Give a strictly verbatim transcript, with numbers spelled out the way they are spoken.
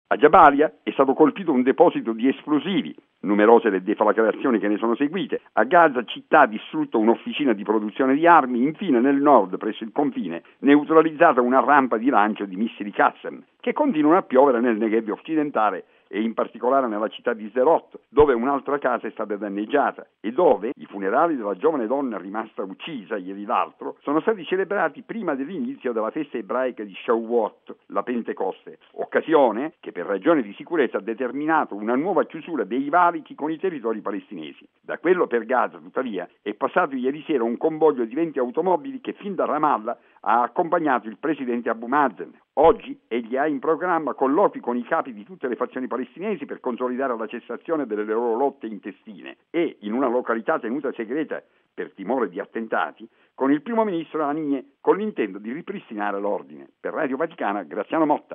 A Jabalia è stato colpito un deposito di esplosivi, numerose le deflagrazioni che ne sono seguite. A Gaza città ha distrutto un'officina di produzione di armi. Infine nel nord, presso il confine, neutralizzata una rampa di lancio di missili Qassam, che continuano a piovere nel Negev occidentale e in particolare nella città di Sderot, dove un'altra casa è stata danneggiata e dove i funerali della giovane donna rimasta uccisa ieri l'altro sono stati celebrati prima dell'inizio della festa ebraica di Shavuot, la Pentecoste, occasione che per ragioni di sicurezza ha determinato una nuova chiusura dei valichi con i territori palestinesi. Da quello per Gaza, tuttavia, è passato ieri sera un convoglio di venti automobili che fin da Ramallah ha accompagnato il presidente Abu Mazen. Oggi egli ha in programma colloqui con i capi di tutte le fazioni palestinesi per consolidare la cessazione delle loro lotte intestine e, in una località tenuta segreta per timore di attentati, con il primo ministro Haniyeh con l'intento di ripristinare l'ordine. Per Radio Vaticana, Graziano Motta.